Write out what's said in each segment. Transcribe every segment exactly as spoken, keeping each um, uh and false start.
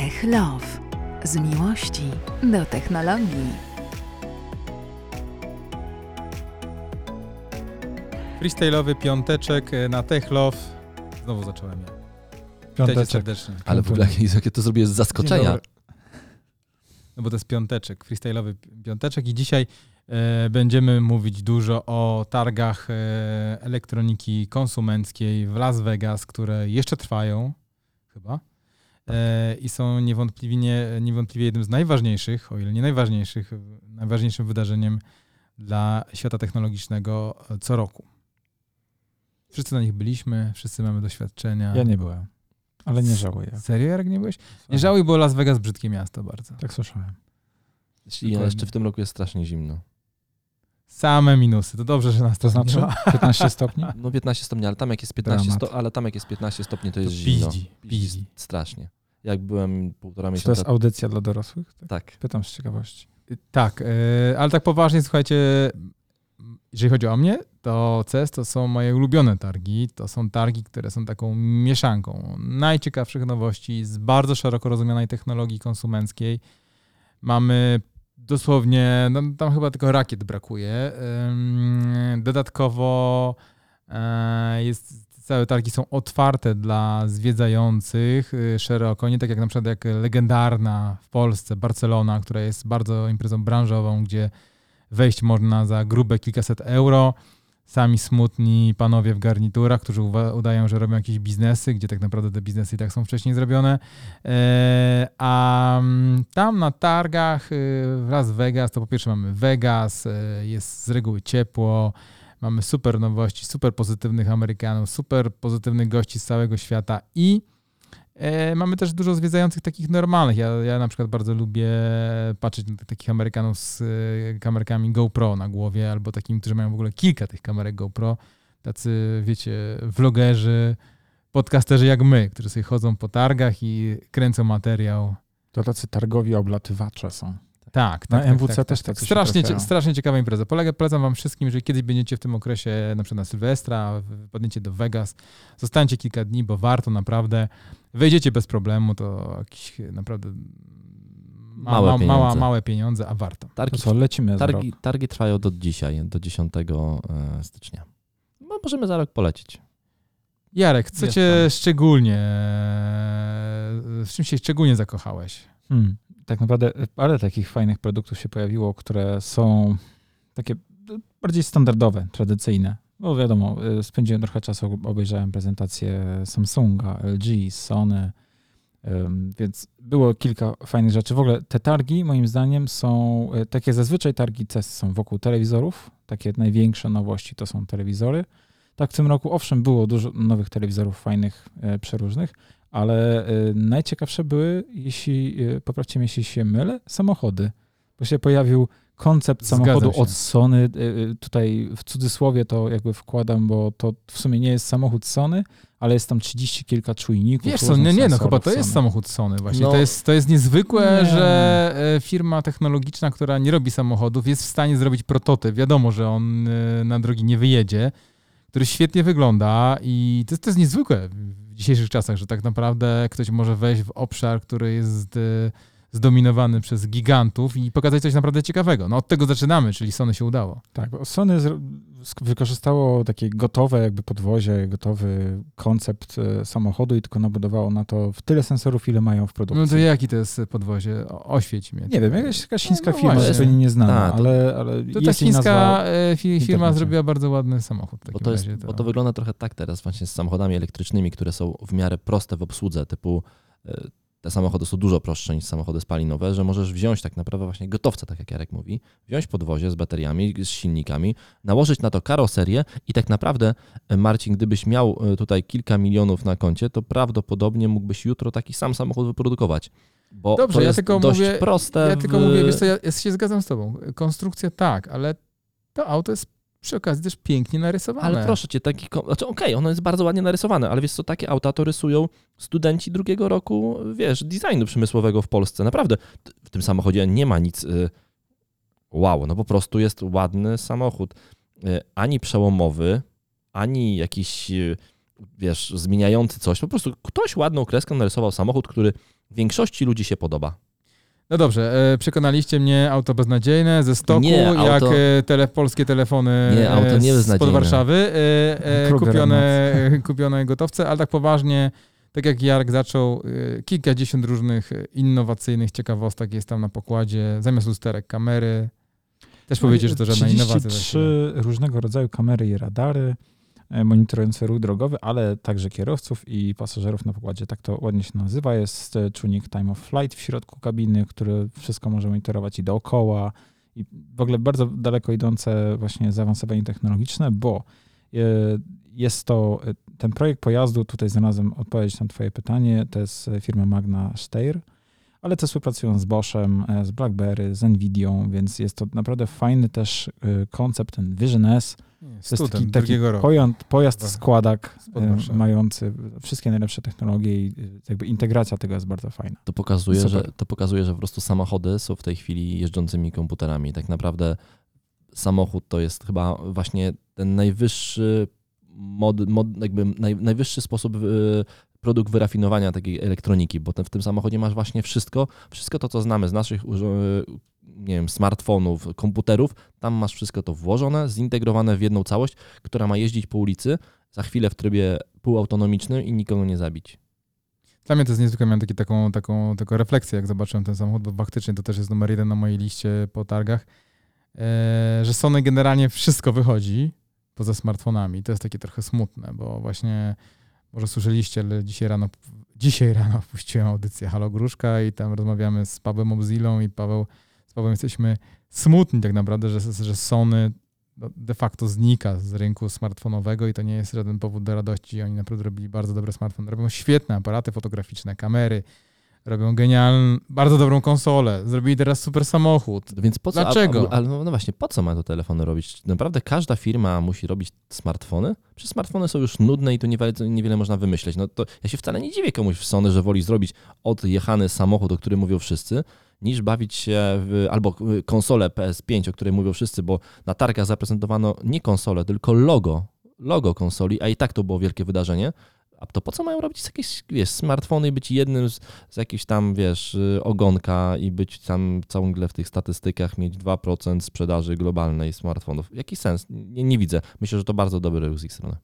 Tech Love. Z miłości do technologii. Freestyle'owy piąteczek na Tech Love. Znowu zacząłem ja. Piąteczek. Serdecznie. Ale w ogóle jakie to zrobię z zaskoczenia. No bo to jest piąteczek, freestyle'owy piąteczek i dzisiaj e, będziemy mówić dużo o targach e, elektroniki konsumenckiej w Las Vegas, które jeszcze trwają chyba e, i są niewątpliwie, niewątpliwie jednym z najważniejszych, o ile nie najważniejszych, najważniejszym wydarzeniem dla świata technologicznego co roku. Wszyscy na nich byliśmy, wszyscy mamy doświadczenia. Ja nie byłem, ale nie żałuję. Serio, Jarek, nie byłeś? Nie żałuj, bo Las Vegas brzydkie miasto bardzo. Tak słyszałem. I jeszcze w tym roku jest strasznie zimno. Same minusy. To dobrze, że nas To znaczy nie ma. piętnaście stopni? No piętnaście stopni, ale tam jak jest piętnaście, sto, ale tam jak jest piętnaście stopni, to jest To zimno. piździ, piździ. Strasznie. Jak byłem półtora Czy to miesiąca... jest audycja dla dorosłych? Tak. Tak. Pytam z ciekawości. Tak, yy, ale tak poważnie, słuchajcie, jeżeli chodzi o mnie, to C E S to są moje ulubione targi. To są targi, które są taką mieszanką najciekawszych nowości z bardzo szeroko rozumianej technologii konsumenckiej. Mamy dosłownie, no tam chyba tylko rakiet brakuje. Yy, dodatkowo yy, jest... Całe targi są otwarte dla zwiedzających szeroko, nie tak jak na przykład jak legendarna w Polsce Barcelona, która jest bardzo imprezą branżową, gdzie wejść można za grube kilkaset euro. Sami smutni panowie w garniturach, którzy udają, że robią jakieś biznesy, gdzie tak naprawdę te biznesy i tak są wcześniej zrobione. A tam na targach w Las Vegas, to po pierwsze mamy Vegas, jest z reguły ciepło, mamy super nowości, super pozytywnych Amerykanów, super pozytywnych gości z całego świata i e, mamy też dużo zwiedzających takich normalnych. Ja, ja na przykład bardzo lubię patrzeć na takich Amerykanów z e, kamerkami GoPro na głowie albo takimi, którzy mają w ogóle kilka tych kamerek GoPro. Tacy, wiecie, vlogerzy, podcasterzy jak my, którzy sobie chodzą po targach i kręcą materiał. To tacy targowi oblatywacze są. Tak, tak. Na tak, M W C tak, też tak, tak tak. Strasznie, trafiają. strasznie ciekawa impreza. Polega, polecam wam wszystkim, jeżeli kiedyś będziecie w tym okresie, na przykład na Sylwestra, wpadniecie do Vegas, zostańcie kilka dni, bo warto naprawdę. Wejdziecie bez problemu, to jakieś naprawdę ma, Małe ma, pieniądze. mała, małe pieniądze, a warto. Targi, To co, lecimy za targi, rok. targi trwają do dzisiaj, do dziesiątego stycznia. No, możemy za rok polecieć. Jarek, co Jest cię tam. szczególnie, w czym się szczególnie zakochałeś? Hmm. Tak naprawdę parę takich fajnych produktów się pojawiło, które są takie bardziej standardowe, tradycyjne. No wiadomo, spędziłem trochę czasu, obejrzałem prezentację Samsunga, L G, Sony, więc było kilka fajnych rzeczy. W ogóle te targi moim zdaniem są, takie zazwyczaj targi C E S są wokół telewizorów, takie największe nowości to są telewizory. Tak w tym roku owszem było dużo nowych telewizorów fajnych, przeróżnych, ale najciekawsze były, jeśli, poprawcie mnie, jeśli się mylę, samochody. Bo się pojawił koncept Zgadzam samochodu się. od Sony. Tutaj w cudzysłowie to jakby wkładam, bo to w sumie nie jest samochód Sony, ale jest tam trzydzieści kilka czujników. Wiesz co, różnych nie, nie, no sensorów chyba to jest Sony. samochód Sony właśnie. No. To, jest, to jest niezwykłe, Nie. że e, firma technologiczna, która nie robi samochodów, jest w stanie zrobić prototyp. Wiadomo, że on e, na drogi nie wyjedzie, który świetnie wygląda i to jest, to jest niezwykłe w dzisiejszych czasach, że tak naprawdę ktoś może wejść w obszar, który jest e, zdominowany przez gigantów i pokazać coś naprawdę ciekawego. No od tego zaczynamy, czyli Sony się udało. Tak, bo Sony zro- sk- wykorzystało takie gotowe jakby podwozie, gotowy koncept e, samochodu i tylko nabudowało na to w tyle sensorów, ile mają w produkcji. No to jaki to jest podwozie? O, oświeć mnie. Nie wiem, jakaś, jakaś chińska No, no firma, właśnie. zupełnie nieznana, Tak, to- ale, ale To ta jest jej chińska nazwa. e, fi, firma internecie. zrobiła bardzo ładny samochód. W takim Bo to, jest, razie bo to wygląda trochę tak teraz właśnie z samochodami elektrycznymi, które są w miarę proste w obsłudze, typu y, te samochody są dużo prostsze niż samochody spalinowe, że możesz wziąć tak naprawdę właśnie gotowca, tak jak Jarek mówi, wziąć podwozie z bateriami, z silnikami, nałożyć na to karoserię i tak naprawdę, Marcin, gdybyś miał tutaj kilka milionów na koncie, to prawdopodobnie mógłbyś jutro taki sam samochód wyprodukować. Bo Dobrze, to ja jest tylko dość mówię, proste. Ja tylko w... mówię, wiesz co, ja, ja się zgadzam z tobą. Konstrukcja tak, ale to auto jest przy okazji też pięknie narysowane. Ale proszę cię, taki. Kom... Znaczy, okej, okay, ono jest bardzo ładnie narysowane, ale wiesz co, takie auta to rysują studenci drugiego roku, wiesz, designu przemysłowego w Polsce. Naprawdę, w tym samochodzie nie ma nic. Y... Wow, no po prostu jest ładny samochód. Y... Ani przełomowy, ani jakiś wiesz, zmieniający coś. Po prostu ktoś ładną kreską narysował samochód, który większości ludzi się podoba. No dobrze, e, przekonaliście mnie, auto beznadziejne, ze stoku, Nie, jak auto- e, tele, polskie telefony Nie, auto e, nie z- beznadziejne. spod Warszawy, e, e, Kruger kupione, e, kupione gotowce, ale tak poważnie, tak jak Jarek zaczął, e, kilkadziesiąt różnych e, innowacyjnych ciekawostek jest tam na pokładzie, zamiast lusterek kamery. Też powiecie, że to żadna innowacja. trzydzieści trzy różnego rodzaju kamery i radary e, monitorujące ruch drogowy, ale także kierowców i pasażerów na pokładzie. Tak to ładnie się nazywa. Jest e, czujnik time of flight w środku kabiny, który wszystko może monitorować i dookoła. I w ogóle bardzo daleko idące właśnie zaawansowanie technologiczne, bo e, jest to, e, ten projekt pojazdu, tutaj znalazłem odpowiedź na twoje pytanie, to jest firma Magna Steyr, ale też współpracują z Boschem, e, z BlackBerry, z Nvidią, więc jest to naprawdę fajny też e, koncept, ten Vision S. To jest taki, taki drugiego roku. pojazd, pojazd składak Spod e, Warszawy. mający wszystkie najlepsze technologie i e, jakby integracja tego jest bardzo fajna. To pokazuje, Super. że, to pokazuje, że po prostu samochody są w tej chwili jeżdżącymi komputerami. Tak naprawdę samochód to jest chyba właśnie ten najwyższy mod, mod jakby naj, najwyższy sposób y, produkt wyrafinowania takiej elektroniki, bo ten, w tym samochodzie masz właśnie wszystko, wszystko to, co znamy z naszych urzo- nie wiem, smartfonów, komputerów, tam masz wszystko to włożone, zintegrowane w jedną całość, która ma jeździć po ulicy za chwilę w trybie półautonomicznym i nikogo nie zabić. Dla mnie to jest niezwykle, miałem taki, taką, taką, taką refleksję, jak zobaczyłem ten samochód, bo faktycznie to też jest numer jeden na mojej liście po targach, e, że Sony generalnie wszystko wychodzi poza smartfonami. To jest takie trochę smutne, bo właśnie, może słyszeliście, ale dzisiaj rano, dzisiaj rano wpuściłem audycję Halo Gruszka i tam rozmawiamy z Pawłem Obzilą i Paweł, z Pawłem jesteśmy smutni tak naprawdę, że, że Sony de facto znika z rynku smartfonowego i to nie jest żaden powód do radości. Oni naprawdę robili bardzo dobre smartfony. Robią świetne aparaty fotograficzne, kamery, robią genialną, bardzo dobrą konsolę. Zrobili teraz super samochód. Więc po co? Dlaczego? A, ale no właśnie, po co ma to telefony robić? Naprawdę każda firma musi robić smartfony? Przecież smartfony są już nudne i tu niewiele, niewiele można wymyśleć. No to ja się wcale nie dziwię komuś w Sony, że woli zrobić odjechany samochód, o którym mówią wszyscy, niż bawić się w, albo konsolę P S pięć, o której mówią wszyscy, bo na targach zaprezentowano nie konsolę, tylko logo, logo konsoli, a i tak to było wielkie wydarzenie. A to po co mają robić jakieś, wiesz, smartfony i być jednym z, z jakiejś tam, wiesz, ogonka i być tam ciągle w tych statystykach, mieć dwa procent sprzedaży globalnej smartfonów. Jaki sens? Nie, nie widzę. Myślę, że to bardzo dobry ruch z ich strony.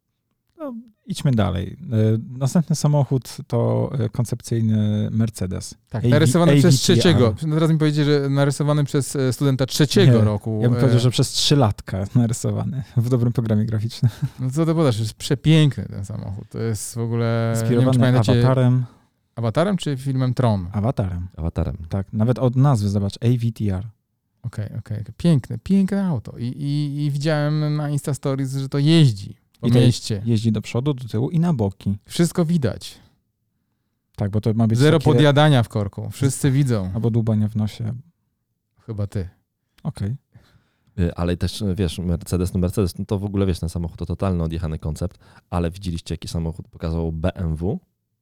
No, idźmy dalej. E, Następny samochód to e, koncepcyjny Mercedes. Tak, A V- narysowany A V przez T R. trzeciego. Teraz mi powiedzieć, że narysowany przez e, studenta trzeciego Nie, roku. Ja bym e, powiedział, że przez trzy latka narysowany w dobrym programie graficznym. No co to podasz? Jest przepiękny ten samochód. To jest w ogóle... nie wiem, czy Inspirowany pamiętacie, awatarem. awatarem czy filmem Tron? Awatarem, Awatarem. tak. Nawet od nazwy, zobacz, A V T R. Okej, okej. okej. Piękne, piękne auto. I, i, I widziałem na Insta Stories, że to jeździ po I to mieście. Jeździ do przodu, do tyłu i na boki. Wszystko widać. Tak, bo to ma być Zero takie, podjadania w korku. Wszyscy widzą. albo dłubania w nosie. Chyba ty. Okej. Y, Ale też, wiesz, Mercedes, no Mercedes, no to w ogóle, wiesz, ten samochód to totalny odjechany koncept, ale widzieliście, jaki samochód pokazało B M W?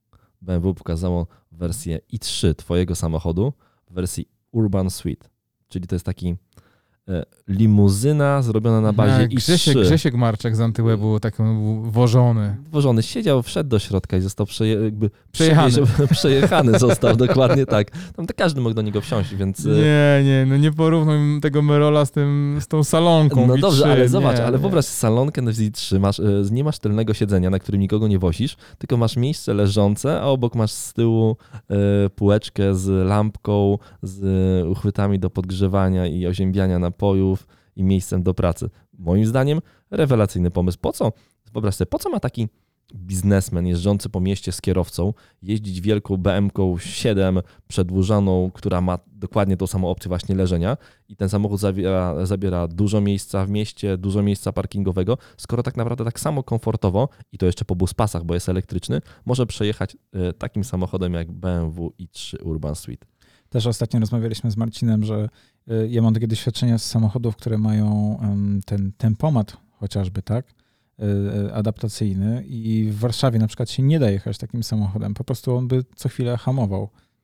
B M W pokazało wersję i trzy twojego samochodu w wersji Urban Suite, czyli to jest taki e, limuzyna zrobiona na bazie Jak i Grzesiek, trzy. Grzesiek Marczek z Antywebu, taki był wożony. Włożony, siedział, wszedł do środka i został przeje, jakby Przejechany. przejeżdżał- przejechany został, dokładnie tak. Tam to każdy mógł do niego wsiąść, więc... e, Nie, nie, no nie porównuj tego Merola z tym, z tą salonką. No V trzy, dobrze, ale zobacz, nie, ale nie. wyobraź sobie salonkę na V trzy, masz, e, nie masz tylnego siedzenia, na którym nikogo nie wosisz, tylko masz miejsce leżące, a obok masz z tyłu e, półeczkę z lampką, z e, uchwytami do podgrzewania i oziębiania napojów i miejscem do pracy. Moim zdaniem rewelacyjny pomysł. Po co? Wyobraź sobie, po co ma taki biznesmen jeżdżący po mieście z kierowcą jeździć wielką B M ką siedem przedłużoną, która ma dokładnie tą samą opcję właśnie leżenia i ten samochód zabiera, zabiera dużo miejsca w mieście, dużo miejsca parkingowego, skoro tak naprawdę tak samo komfortowo i to jeszcze po buspasach, bo jest elektryczny, może przejechać e, takim samochodem jak B M W i trzy Urban Suite. Też ostatnio rozmawialiśmy z Marcinem, że y, ja mam takie doświadczenia z samochodów, które mają um, ten tempomat chociażby, tak, y, y, adaptacyjny i w Warszawie na przykład się nie da jechać takim samochodem, po prostu on by co chwilę hamował. To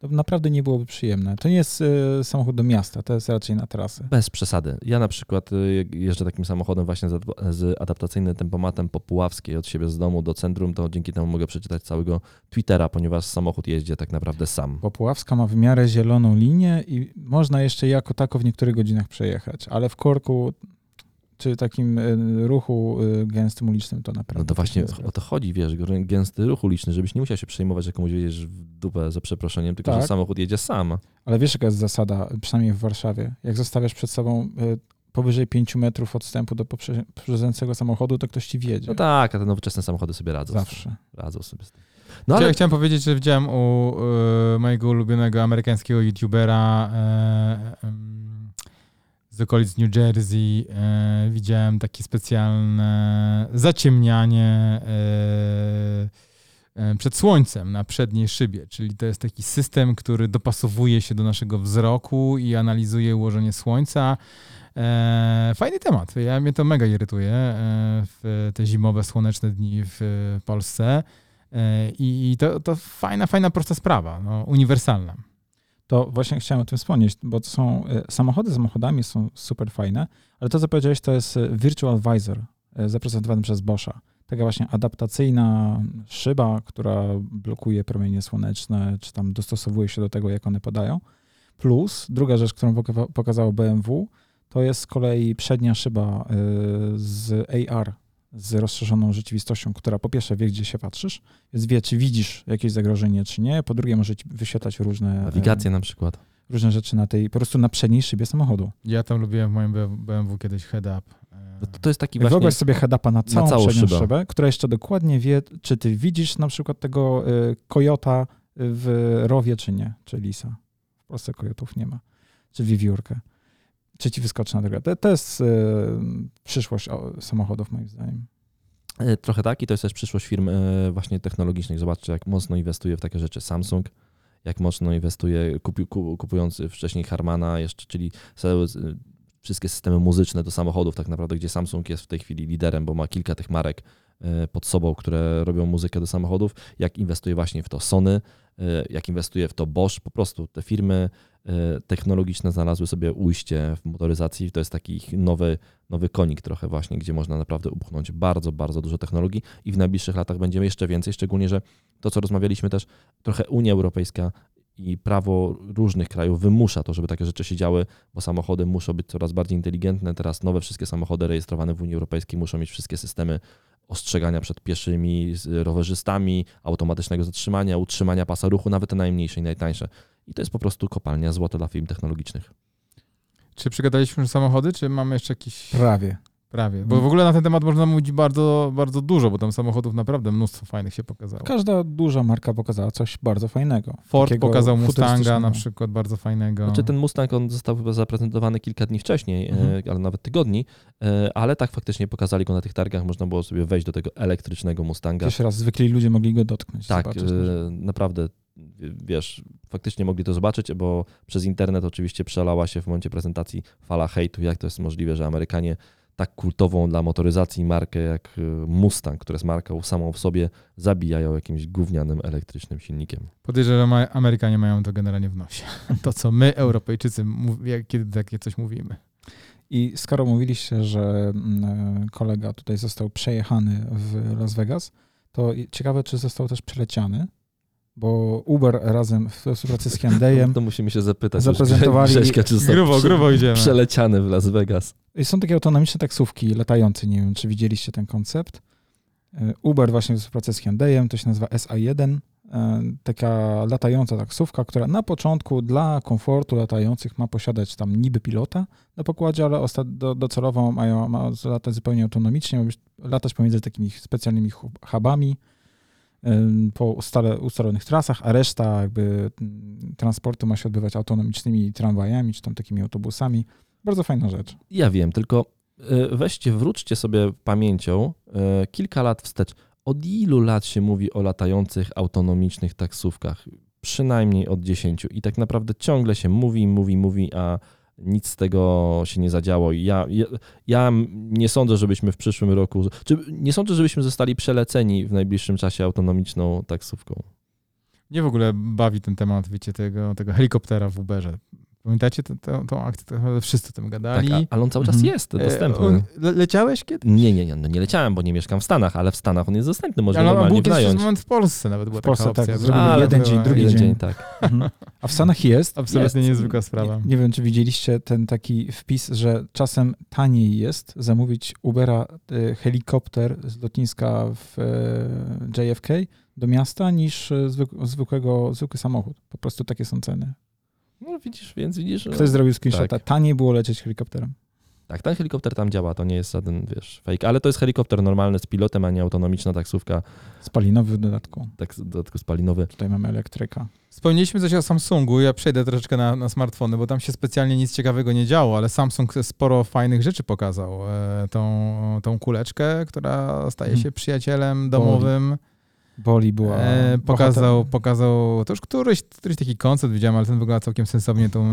to naprawdę nie byłoby przyjemne. To nie jest y, samochód do miasta, to jest raczej na trasę. Bez przesady. Ja na przykład y, jeżdżę takim samochodem właśnie z, ad- z adaptacyjnym tempomatem po Puławskiej od siebie z domu do centrum, to dzięki temu mogę przeczytać całego Twittera, ponieważ samochód jeździ tak naprawdę sam. Bo Puławska ma w miarę zieloną linię i można jeszcze jako tako w niektórych godzinach przejechać, ale w korku czy takim y, ruchu y, gęstym ulicznym to naprawdę... No to właśnie też nie jest o to chodzi, wiesz, gęsty ruch uliczny, żebyś nie musiał się przejmować, że komuś jedziesz w dupę za przeproszeniem, tylko Tak. że samochód jedzie sam. Ale wiesz, jaka jest zasada, przynajmniej w Warszawie, jak zostawiasz przed sobą y, powyżej pięciu metrów odstępu do poprze- poprzedzającego samochodu, to ktoś ci wjedzie. No tak, a te nowoczesne samochody sobie radzą. Zawsze. Radzą sobie z tym. No Ale... ale Chciałem powiedzieć, że widziałem u y, mojego ulubionego amerykańskiego youtubera e, em, z okolic New Jersey, e, widziałem takie specjalne zaciemnianie e, e, przed słońcem na przedniej szybie, czyli to jest taki system, który dopasowuje się do naszego wzroku i analizuje ułożenie słońca. E, fajny temat. Ja, mnie to mega irytuje e, w te zimowe, słoneczne dni w Polsce. E, I i to, to fajna, fajna, prosta sprawa, no, uniwersalna. To właśnie chciałem o tym wspomnieć, bo to są y, samochody samochodami są super fajne, ale to, co powiedziałeś, to jest y, Virtual Visor, y, zaprezentowany przez Boscha. Taka właśnie adaptacyjna szyba, która blokuje promienie słoneczne, czy tam dostosowuje się do tego, jak one padają. Plus druga rzecz, którą poka- pokazało B M W, to jest z kolei przednia szyba y, z A R, z rozszerzoną rzeczywistością, która po pierwsze wie, gdzie się patrzysz, więc wie, czy widzisz jakieś zagrożenie, czy nie. Po drugie, może ci wyświetlać różne, nawigację na przykład. różne rzeczy na tej, po prostu na przedniej szybie samochodu. Ja tam lubiłem w moim B M W kiedyś head-up. No to, to jest taki właśnie... Wyobraź sobie head-upa na całą, całą przednią szybę. szybę, która jeszcze dokładnie wie, czy ty widzisz na przykład tego y, kojota w rowie, czy nie, czy lisa. W Polsce kojotów nie ma. Czy wiewiórkę. Czy ci wyskoczy na drogę. To, to jest y, przyszłość o, samochodów, moim zdaniem. E, Trochę tak i to jest też przyszłość firm e, właśnie technologicznych. Zobaczcie, jak mocno inwestuje w takie rzeczy Samsung, jak mocno inwestuje kupi, ku, kupujący wcześniej Harmana jeszcze, czyli całe, e, wszystkie systemy muzyczne do samochodów tak naprawdę, gdzie Samsung jest w tej chwili liderem, bo ma kilka tych marek e, pod sobą, które robią muzykę do samochodów, jak inwestuje właśnie w to Sony, e, jak inwestuje w to Bosch, po prostu te firmy e, technologiczne znalazły sobie ujście w motoryzacji, to jest taki ich nowy, nowy konik trochę właśnie, gdzie można naprawdę upchnąć bardzo, bardzo dużo technologii i w najbliższych latach będziemy jeszcze więcej, szczególnie, że to, co rozmawialiśmy też, trochę Unia Europejska i prawo różnych krajów wymusza to, żeby takie rzeczy się działy, bo samochody muszą być coraz bardziej inteligentne. Teraz nowe wszystkie samochody rejestrowane w Unii Europejskiej muszą mieć wszystkie systemy ostrzegania przed pieszymi, rowerzystami, automatycznego zatrzymania, utrzymania pasa ruchu, nawet te najmniejsze i najtańsze. I to jest po prostu kopalnia złota dla firm technologicznych. Czy przygotowaliśmy już samochody, czy mamy jeszcze jakiś... Prawie. Prawie. Bo w ogóle na ten temat można mówić bardzo, bardzo dużo, bo tam samochodów naprawdę mnóstwo fajnych się pokazało. Każda duża marka pokazała coś bardzo fajnego. Ford takiego pokazał Mustanga futurystycznego. na przykład, bardzo fajnego. Znaczy ten Mustang, on został chyba zaprezentowany kilka dni wcześniej, Mhm. e, ale nawet tygodni, e, ale tak faktycznie pokazali go na tych targach, można było sobie wejść do tego elektrycznego Mustanga. Pierwszy raz zwykli ludzie mogli go dotknąć. Tak, zobaczyć. e, naprawdę, wiesz, faktycznie mogli to zobaczyć, bo przez internet oczywiście przelała się w momencie prezentacji fala hejtu, jak to jest możliwe, że Amerykanie tak kultową dla motoryzacji markę jak Mustang, która jest marką samą w sobie, zabijają jakimś gównianym elektrycznym silnikiem. Podejrzewam, że Amerykanie mają to generalnie w nosie. To, co my, Europejczycy, mów- jak- kiedy takie coś mówimy. I skoro mówiliście, że mm, kolega tutaj został przejechany w Las Vegas, to ciekawe, czy został też przeleciany, bo Uber razem w współpracy z Hyundai'em To musimy się zapytać zaprezentowali- Grześka, czy został Grubo, prze- grubo idziemy. przeleciany w Las Vegas. I są takie autonomiczne taksówki latające, nie wiem, czy widzieliście ten koncept. Uber właśnie w współpracy z Hyundai'em, to się nazywa S A jeden, taka latająca taksówka, która na początku dla komfortu latających ma posiadać tam niby pilota na pokładzie, ale osta- do, docelowo mają, ma latać zupełnie autonomicznie, ma być, latać pomiędzy takimi specjalnymi hub- hubami ym, po ustale, ustalonych trasach, a reszta jakby mm, transportu ma się odbywać autonomicznymi tramwajami, czy tam takimi autobusami. Bardzo fajna rzecz. Ja wiem, tylko e, weźcie, wróćcie sobie pamięcią e, kilka lat wstecz. Od ilu lat się mówi o latających autonomicznych taksówkach? Przynajmniej od dziesięciu. I tak naprawdę ciągle się mówi, mówi, mówi, a nic z tego się nie zadziało. I ja, ja, ja nie sądzę, żebyśmy w przyszłym roku, czy nie sądzę, żebyśmy zostali przeleceni w najbliższym czasie autonomiczną taksówką. Mnie w ogóle bawi ten temat, wiecie, tego, tego helikoptera w Uberze. Pamiętacie tę- tę- tą akcję? To wszyscy o tym gadali. Tak, a- ale on cały czas Mhm. jest E, dostępny. on- Le, leciałeś kiedy? Nie, nie, nie, no nie leciałem, bo nie mieszkam w Stanach, ale w Stanach on jest dostępny, można Ale on normalnie był kiedyś wynająć. moment w Polsce nawet była W Polsce taka opcja. tak, była- zrobili była- jeden była- dzień, drugi Jeden dzień. dzień, tak. Mhm. A w Stanach jest. Absolutnie jest. niezwykła sprawa. Nie, nie wiem, czy widzieliście ten taki wpis, że czasem taniej jest zamówić Ubera y, helikopter z lotniska w y, J F K do miasta niż y, zwyk, zwykłego, zwykły samochód. Po prostu takie są ceny. No widzisz, więc widzisz, że... Ktoś zrobił screenshota. tak. Taniej było lecieć helikopterem. Tak, ten helikopter tam działa, to nie jest żaden, wiesz, fake, ale to jest helikopter normalny z pilotem, a nie autonomiczna taksówka, Spalinowy w dodatku. tak w dodatku spalinowy. Tutaj mamy elektryka. Wspomnieliśmy coś o Samsungu, ja przejdę troszeczkę na, na smartfony, bo tam się specjalnie nic ciekawego nie działo, ale Samsung sporo fajnych rzeczy pokazał. E, tą, tą kuleczkę, która staje Hmm. się przyjacielem domowym. Boli była... E, pokazał, bohater- pokazał, to już któryś, któryś taki koncept widziałem, ale ten wygląda całkiem sensownie, tą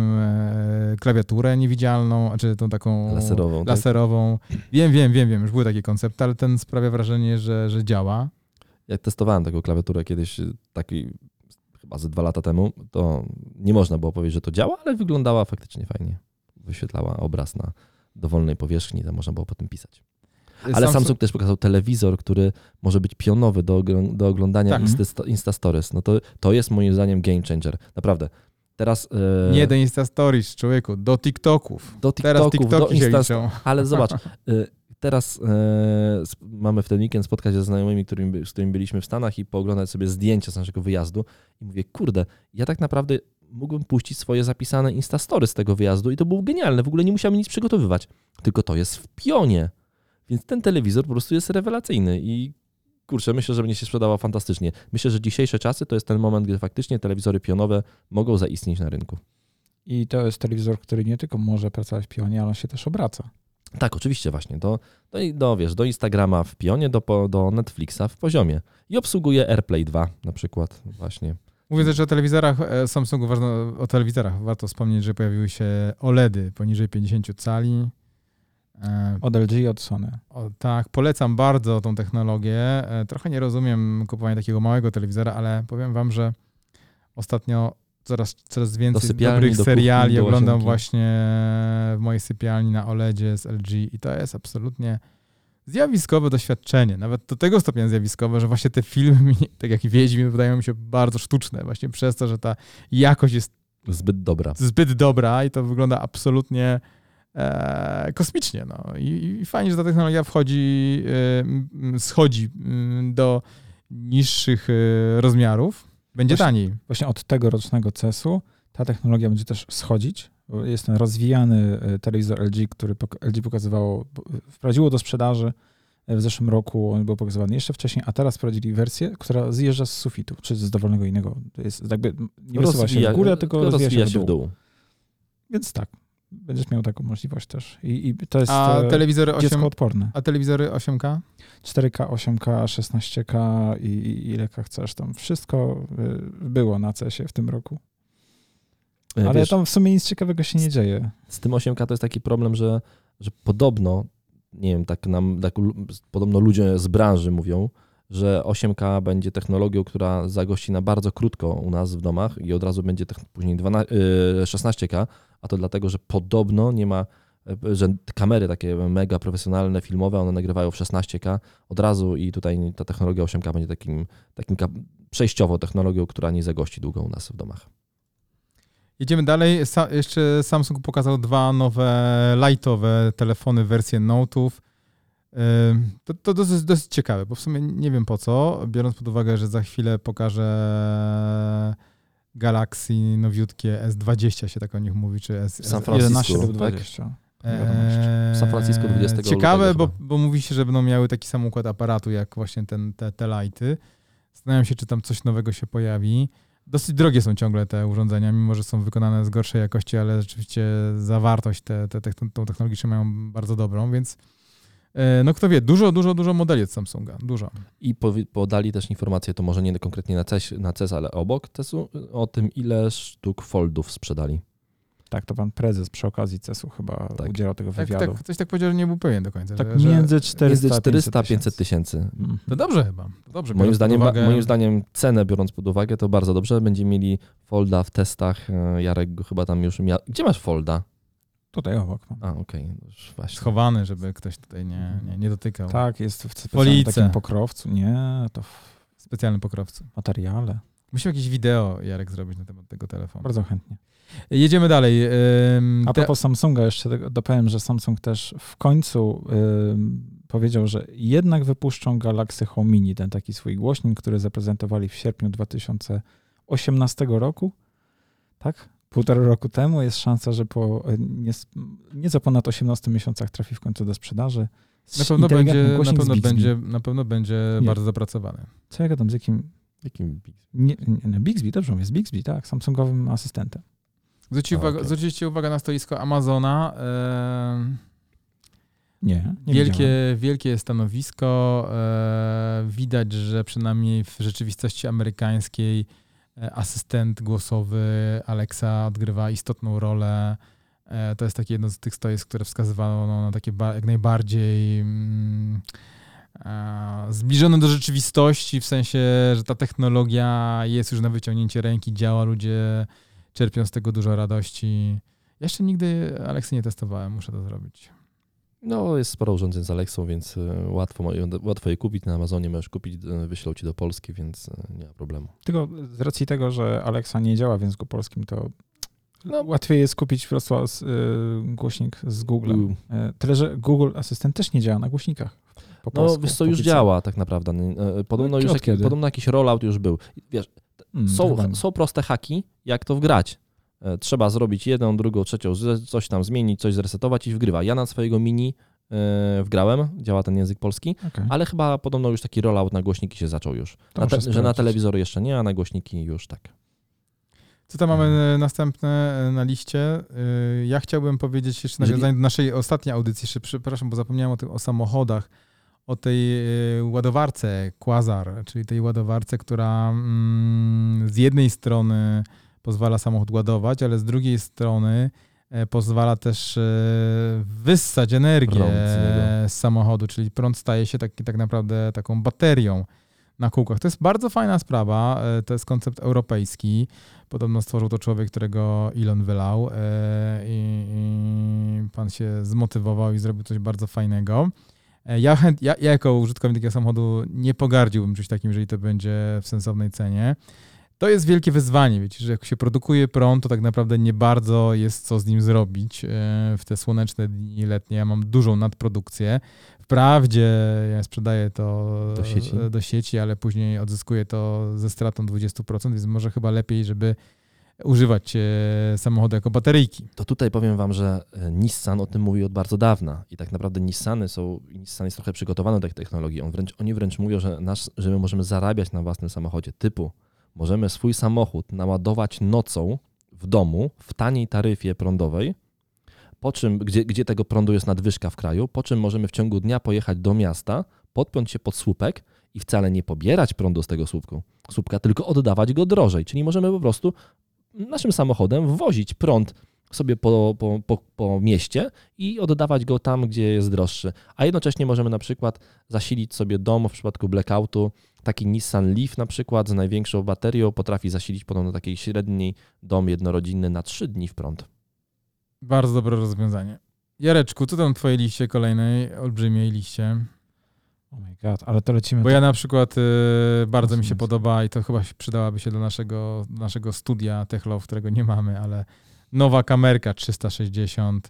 e, klawiaturę niewidzialną, a czy tą taką Laserową, tak? laserową. Wiem, wiem, wiem, wiem, już były takie koncepty, ale ten sprawia wrażenie, że, że działa. Jak testowałem taką klawiaturę kiedyś, taki chyba ze dwa lata temu, to nie można było powiedzieć, że to działa, ale wyglądała faktycznie fajnie. Wyświetlała obraz na dowolnej powierzchni, tam można było potem pisać. Ale Samsung też pokazał telewizor, który może być pionowy do, ogl- do oglądania Tak. Insta, Insta Stories. No to, to jest moim zdaniem game changer. Naprawdę. Teraz... e, Nie do Insta Stories, człowieku, do TikToków. do Teraz TikToków, TikToki do się Insta... liczą. Ale zobacz, e, teraz e, sp- mamy w ten weekend spotkać się ze znajomymi, którymi, by- z którymi byliśmy w Stanach i pooglądać sobie zdjęcia z naszego wyjazdu. I mówię, kurde, ja tak naprawdę mógłbym puścić swoje zapisane Insta Stories z tego wyjazdu i to było genialne. W ogóle nie musiałem nic przygotowywać. Tylko to jest w pionie. Więc ten telewizor po prostu jest rewelacyjny i kurczę, myślę, że będzie się sprzedała fantastycznie. Myślę, że dzisiejsze czasy to jest ten moment, gdy faktycznie telewizory pionowe mogą zaistnieć na rynku. I to jest telewizor, który nie tylko może pracować w pionie, ale on się też obraca. Tak, oczywiście właśnie. Do, do, do, wiesz, do Instagrama w pionie, do, po- do Netflixa w poziomie. I obsługuje AirPlay dwa na przykład właśnie. Mówiąc też o telewizorach e, Samsungu, ważno, o telewizorach, warto wspomnieć, że pojawiły się OLEDy poniżej pięćdziesiąt cali. E, Od L G i od Sony. o, tak, polecam bardzo tą technologię. E, trochę nie rozumiem kupowania takiego małego telewizora, ale powiem wam, że ostatnio coraz, coraz więcej sypialni, dobrych do kuchni, seriali do oglądam łazienki. właśnie w mojej sypialni na OLEDzie z L G i to jest absolutnie zjawiskowe doświadczenie. Nawet do tego stopnia zjawiskowe, że właśnie te filmy, mi, tak jak Wiedźmin, wydają mi się bardzo sztuczne. Właśnie przez to, że ta jakość jest Zbyt dobra. zbyt dobra i to wygląda absolutnie e, kosmicznie. No. I, I fajnie, że ta technologia wchodzi, e, m, schodzi m, do niższych e, rozmiarów. Będzie Właśnie- taniej. Właśnie od tegorocznego C E S-u ta technologia będzie też schodzić. Bo jest ten rozwijany e, telewizor L G, który pok- L G pokazywało, p- wprowadziło do sprzedaży w zeszłym roku. On był pokazywany jeszcze wcześniej, a teraz wprowadzili wersję, która zjeżdża z sufitu, czy z dowolnego innego. To jest jakby nie wysuwa się w górę, tylko rozwija się w dół. Więc tak, będziesz miał taką możliwość też. I, i to jest A e, telewizory, osiem, dziecko odporne. a telewizory osiem K? cztery K, osiem K, szesnaście K i, i ile chcesz tam. Wszystko y, było na C E S-ie w tym roku. E, Ale wiesz, tam w sumie nic ciekawego się nie dzieje. z tym osiem K to jest taki problem, że, że podobno, nie wiem, tak nam, tak, lu- podobno ludzie z branży mówią, że osiem K będzie technologią, która zagości na bardzo krótko u nas w domach i od razu będzie techn- później dwanaście, yy, szesnaście K, a to dlatego, że podobno nie ma, yy, że kamery takie mega profesjonalne, filmowe, one nagrywają w szesnaście K od razu i tutaj ta technologia osiem K będzie takim, takim ka- przejściową technologią, która nie zagości długo u nas w domach. Jedziemy dalej. Sa- jeszcze Samsung pokazał dwa nowe lightowe telefony, wersje Note'ów. Ym, To, to dosyć, dosyć ciekawe, bo w sumie nie wiem po co, biorąc pod uwagę, że za chwilę pokażę Galaxy nowiutkie S dwadzieścia się tak o nich mówi, czy S, San S- Francisco, jedenaście lub tak? dwadzieścia. Eee, W San Francisco dwudziestego Ciekawe, lutego bo, chyba. bo mówi się, że będą miały taki sam układ aparatu jak właśnie ten, te, te lighty. Zastanawiam się, czy tam coś nowego się pojawi. Dosyć drogie są ciągle te urządzenia, mimo że są wykonane z gorszej jakości, ale rzeczywiście zawartość te, te, te, tą technologiczną mają bardzo dobrą, więc e, no kto wie, dużo, dużo, dużo modeli od Samsunga, dużo. I powi- podali też informację, to może nie konkretnie na C E S, na C E S, ale obok C E S-u, o tym, ile sztuk foldów sprzedali. tak, to pan prezes przy okazji C E S u chyba Tak. udzielał tego Tak, wywiadu. tak, coś tak powiedział, że nie był pewien do końca. Tak że, że... między czterysta, Między czterysta a pięćset tysięcy. tysięcy. Mhm. To dobrze chyba. To dobrze, Moim biorąc zdaniem, pod uwagę... moim zdaniem cenę biorąc pod uwagę, to bardzo dobrze. Będziemy mieli Folda w testach. E, Jarek go chyba tam już miał. Gdzie masz Folda? Tutaj obok mam. A, okej. Okay. Właśnie. schowany, żeby ktoś tutaj nie, nie, nie dotykał. Tak, jest w specjalnym Police. takim pokrowcu. Nie, to w W specjalnym pokrowcu. materiale. Musimy jakieś wideo, Jarek, zrobić na temat tego telefonu. Bardzo chętnie. Jedziemy dalej. Ym, A te- propos Samsunga, jeszcze tego dopowiem, że Samsung też w końcu ym, powiedział, że jednak wypuszczą Galaxy Home Mini, ten taki swój głośnik, który zaprezentowali w sierpniu dwa tysiące osiemnastego roku. Tak? Półtora roku temu jest szansa, że po y, nie, nieco ponad osiemnastu miesiącach trafi w końcu do sprzedaży. na pewno Inteligentny będzie, na głośnik z pewno Bixby. będzie, na pewno będzie Nie. bardzo zapracowany. Co ja gadam, z jakim... Jakim Nie, nie, nie, Bixby, dobrze mówię, z Bixby, tak, Samsungowym asystentem. Zwróćcie A, uwagę, okej. zwróćcie uwagę na stoisko Amazona. Em, Nie, nie Wielkie, widziałem. wielkie stanowisko. E, widać, że przynajmniej w rzeczywistości amerykańskiej e, asystent głosowy Alexa odgrywa istotną rolę. E, to jest takie jedno z tych stoisk, które wskazywało no, na takie ba- jak najbardziej mm, e, zbliżone do rzeczywistości, w sensie, że ta technologia jest już na wyciągnięcie ręki, działa, ludzie czerpią z tego dużo radości. Jeszcze nigdy Alexy nie testowałem, muszę to zrobić. No, jest sporo urządzeń z Alexą, więc e, łatwo, łatwo je kupić. Na Amazonie możesz kupić, e, wyślą ci do Polski, więc e, nie ma problemu. Tylko z racji tego, że Alexa nie działa w języku polskim, to No. łatwiej jest kupić po prostu y, głośnik z Google. Mm. Y, tyle, że Google Asystent też nie działa na głośnikach. Po No, polsku, wiesz co, już póki co. działa tak naprawdę. E, Podobno, No, już od jak, kiedy? podobno jakiś rollout już był. Wiesz, Mm, są, chyba nie. są proste haki, jak to wgrać. E, Trzeba zrobić jedną, drugą, trzecią, z- coś tam zmienić, coś zresetować i wgrywa. Ja na swojego mini e, wgrałem, działa ten język polski, Okay. ale chyba podobno już taki rollout na głośniki się zaczął już. To Na muszę te, że na sprawdzić. telewizory jeszcze nie, a na głośniki już tak. Co tam mamy e, następne e, na liście? E, Ja chciałbym powiedzieć jeszcze Jeżeli- nawiązanie do naszej ostatniej audycji, jeszcze przepraszam, bo zapomniałem o tym, o samochodach, o tej e, ładowarce Quasar, czyli tej ładowarce, która mm, z jednej strony pozwala samochód ładować, ale z drugiej strony e, pozwala też e, wyssać energię Prąd z niego. z samochodu, czyli prąd staje się taki, tak naprawdę taką baterią na kółkach. To jest bardzo fajna sprawa, e, to jest koncept europejski. Podobno stworzył to człowiek, którego Elon wylał e, i, i pan się zmotywował i zrobił coś bardzo fajnego. E, Ja, chęt, ja, ja jako użytkownik takiego samochodu nie pogardziłbym czymś takim, jeżeli to będzie w sensownej cenie. To jest wielkie wyzwanie, wiecie, że jak się produkuje prąd, to tak naprawdę nie bardzo jest co z nim zrobić. E, W te słoneczne dni letnie ja mam dużą nadprodukcję. Wprawdzie ja sprzedaję to Do sieci. do sieci, ale później odzyskuję to ze stratą dwadzieścia procent, więc może chyba lepiej, żeby używać e, samochodu jako bateryjki. To tutaj powiem wam, że e, Nissan o tym mówi od bardzo dawna i tak naprawdę Nissany są, Nissan jest trochę przygotowany do tej technologii. On wręcz, oni wręcz mówią, że, nasz, że my możemy zarabiać na własnym samochodzie, typu możemy swój samochód naładować nocą w domu w taniej taryfie prądowej, po czym, gdzie, gdzie tego prądu jest nadwyżka w kraju, po czym możemy w ciągu dnia pojechać do miasta, podpiąć się pod słupek i wcale nie pobierać prądu z tego słupku, słupka, tylko oddawać go drożej. Czyli możemy po prostu naszym samochodem wwozić prąd sobie po, po, po, po mieście i oddawać go tam, gdzie jest droższy. A jednocześnie możemy na przykład zasilić sobie dom w przypadku blackoutu. Taki Nissan Leaf na przykład z największą baterią potrafi zasilić podobno takiej średniej dom jednorodzinny na trzy dni w prąd. Bardzo dobre rozwiązanie. Jareczku, co tam w twojej liście kolejnej, olbrzymiej liście? Oh my god, ale to lecimy... Bo ja na przykład y, bardzo mi się Rozumiem. podoba i to chyba się przydałaby się do naszego, do naszego studia TechLove, którego nie mamy, ale nowa kamerka trzysta sześćdziesiąt.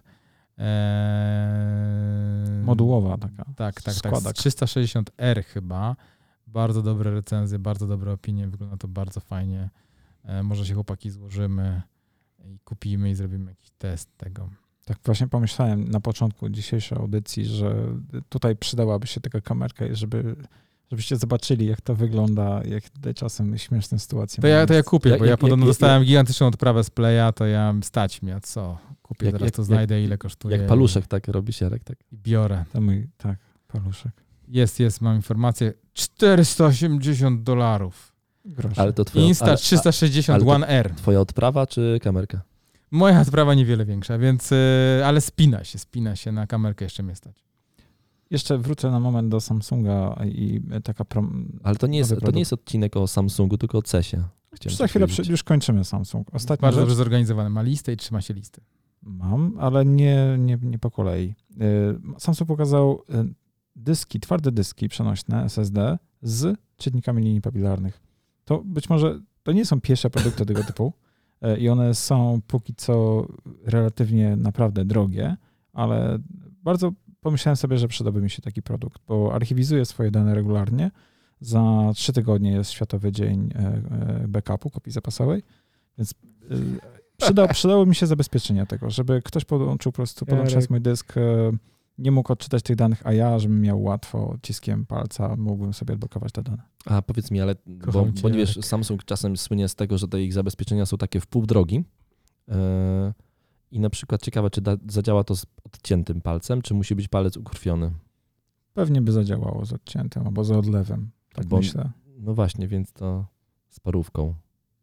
E, Modułowa taka. Tak, tak, tak. składak. trzysta sześćdziesiąt R chyba. Bardzo dobre recenzje, bardzo dobre opinie. Wygląda to bardzo fajnie. E, może się chłopaki złożymy i kupimy i zrobimy jakiś test tego. Tak właśnie pomyślałem na początku dzisiejszej audycji, że tutaj przydałaby się taka kamerka, i żeby, żebyście zobaczyli, jak to wygląda, jak tutaj czasem śmieszne sytuacje. To ja, mają to ja miejsce. kupię, Jak- bo ja jak- podobno jak- dostałem gigantyczną odprawę z Playa, to ja stać mnie, a co? Kupię, Jak- zaraz jak- to jak- znajdę, ile kosztuje. Jak paluszek tak robisz, Jarek, tak? I biorę. To mój, tak, paluszek. Jest, jest, mam informację. czterysta osiemdziesiąt dolarów. Groszy. Ale to twoja, Insta ale, trzysta sześćdziesiąt ale to- One R. twoja odprawa czy kamerka? Moja sprawa niewiele większa, więc, y, ale spina się, spina się, na kamerkę jeszcze mnie stać. Jeszcze wrócę na moment do Samsunga i taka... Prom... Ale to nie, jest, to nie jest odcinek o Samsungu, tylko o cesie. Chciałem Za tak chwilę powiedzieć. przy, już kończymy Samsung. Ostatnia Bardzo rzecz dobrze zorganizowany. Ma listę i trzyma się listy. mam, ale nie, nie, nie po kolei. Y, Samsung pokazał y, dyski, twarde dyski przenośne S S D z czytnikami linii papilarnych. To być może to nie są pierwsze produkty tego typu y, i one są póki co relatywnie naprawdę drogie, ale bardzo pomyślałem sobie, że przydałby mi się taki produkt, bo archiwizuję swoje dane regularnie. Za trzy tygodnie jest Światowy Dzień e, e, Backupu, kopii zapasowej, więc y, przyda, przydało mi się zabezpieczenie tego, żeby ktoś podłączył po prostu, podłączając mój dysk, e, nie mógł odczytać tych danych, a ja, żebym miał łatwo odciskiem palca, mógłbym sobie odblokować te dane. A powiedz mi, ale bo, Kocham cię, bo nie wiesz, Jarek. Samsung czasem słynie z tego, że te ich zabezpieczenia są takie w pół drogi yy, i na przykład ciekawe, czy da, zadziała to z odciętym palcem, czy musi być palec ukrwiony. Pewnie by zadziałało z odciętym albo z odlewem, tak Bo- myślę. No właśnie, więc to z parówką.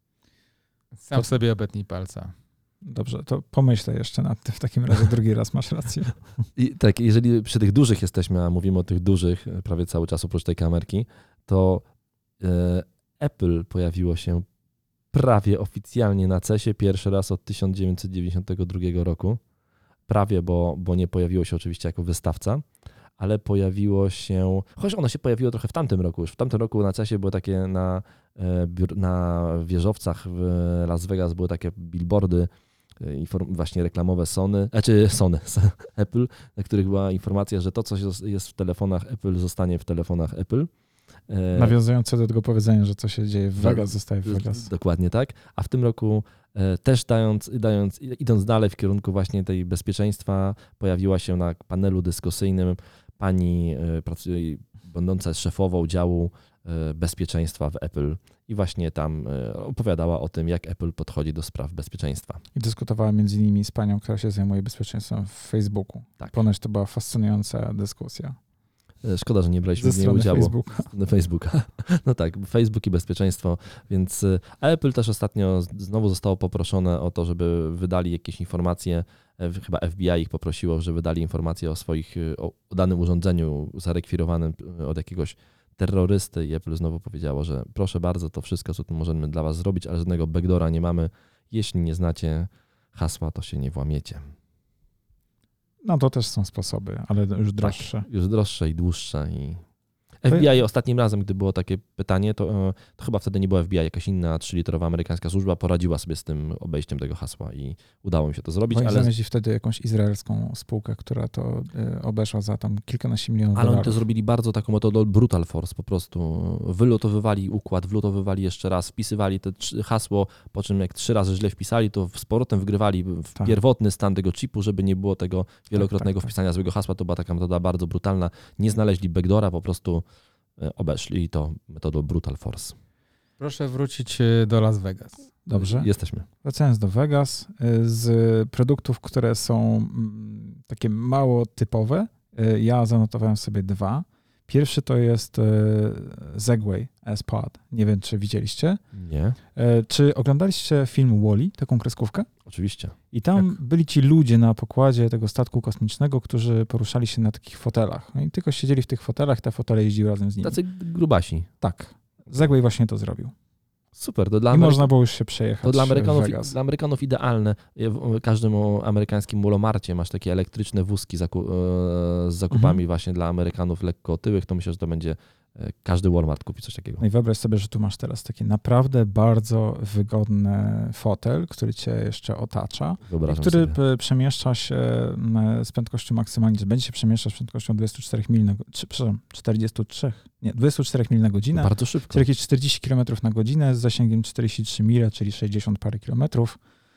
Sam To- sobie obetnij palca. Dobrze, to pomyślę jeszcze nad tym, w takim razie drugi raz masz rację. I tak, jeżeli przy tych dużych jesteśmy, a mówimy o tych dużych prawie cały czas oprócz tej kamerki, to e, Apple pojawiło się prawie oficjalnie na cesie pierwszy raz od tysiąc dziewięćset dziewięćdziesiątego drugiego roku. Prawie, bo, bo nie pojawiło się oczywiście jako wystawca, ale pojawiło się, chociaż ono się pojawiło trochę w tamtym roku już. W tamtym roku na cesie były takie na, e, biur- na wieżowcach w Las Vegas były takie billboardy e, inform- właśnie reklamowe Sony, znaczy Sony, Apple, na których była informacja, że to, co się- jest w telefonach Apple, zostanie w telefonach Apple. E, Nawiązujące do tego powiedzenia, że co się dzieje w No, Vegas, zostaje w Vegas. Dokładnie tak. A w tym roku e, też dając, dając, idąc dalej w kierunku właśnie tej bezpieczeństwa, pojawiła się na panelu dyskusyjnym pani e, pracuje, będąca szefową działu e, bezpieczeństwa w Apple i właśnie tam e, opowiadała o tym, jak Apple podchodzi do spraw bezpieczeństwa. I dyskutowała między innymi z panią, która się zajmuje bezpieczeństwem w Facebooku. Tak. Ponoć to była fascynująca dyskusja. E, Szkoda, że nie braliśmy Ze w niej strony udziału. Facebooka. Na Facebooka. No tak, Facebook i bezpieczeństwo, więc y, a Apple też ostatnio z- znowu zostało poproszone o to, żeby wydali jakieś informacje, e, w- chyba F B I ich poprosiło, że wydali informacje o swoich, y, o, o danym urządzeniu zarekwirowanym y, od jakiegoś terrorysty i Apple znowu powiedziało, że proszę bardzo, to wszystko, co tu możemy dla was zrobić, ale żadnego backdoora nie mamy. Jeśli nie znacie hasła, to się nie włamiecie. No to też są sposoby, ale już droższe. Tak, już droższe i dłuższe. I F B I ostatnim razem, gdy było takie pytanie, to, e, to chyba wtedy nie było F B I, jakaś inna trzylitrowa amerykańska służba poradziła sobie z tym obejściem tego hasła i udało mi się to zrobić, Oni ale, znaleźli wtedy jakąś izraelską spółkę, która to y, obeszła za tam kilkanaście milionów ale oni dolarów. to zrobili bardzo taką metodą brutal force, po prostu wylutowywali układ, wylutowywali jeszcze raz, wpisywali te trzy, hasło, po czym jak trzy razy źle wpisali, to z powrotem wgrywali w Tak. pierwotny stan tego chipu, żeby nie było tego wielokrotnego tak, tak. wpisania złego hasła. To była taka metoda bardzo brutalna. Nie znaleźli backdoora, po prostu e, obeszli to metodą brutal force. Proszę wrócić y, do Las Vegas. Dobrze. Jesteśmy. Wracając do Vegas, y, z produktów, które są mm, takie mało typowe, y, ja zanotowałem sobie dwa. Pierwszy to jest y, Segway S-Pod. Nie wiem, czy widzieliście. Nie, Y, Czy oglądaliście film Wall-E, taką kreskówkę? oczywiście. I tam byli ci ludzie na pokładzie tego statku kosmicznego, którzy poruszali się na takich fotelach. No i tylko siedzieli w tych fotelach, te fotele jeździły razem z nimi. Tacy grubasi. Tak. Segway właśnie to zrobił. Super, to dla, I Amery- można było już się przejechać to dla, w Amerykanów, Vegas. dla Amerykanów idealne. W każdym amerykańskim Walmarcie masz takie elektryczne wózki zaku- e, z zakupami Mhm. właśnie dla Amerykanów lekko otyłych, to myślę, że to będzie e, każdy Walmart kupi coś takiego. No i wyobraź sobie, że tu masz teraz taki naprawdę bardzo wygodny fotel, który cię jeszcze otacza, i Wyobrażam który sobie. p- przemieszcza się m, z prędkością maksymalnie, że będzie się przemieszczać z prędkością dwadzieścia cztery mil na godzinę, przepraszam, czterdzieści trzy, nie, dwadzieścia cztery mil na godzinę, Bardzo szybko. czyli jakieś czterdzieści kilometrów na godzinę z zasięgiem czterdzieści trzy mile, czyli sześćdziesiąt parę kilometrów.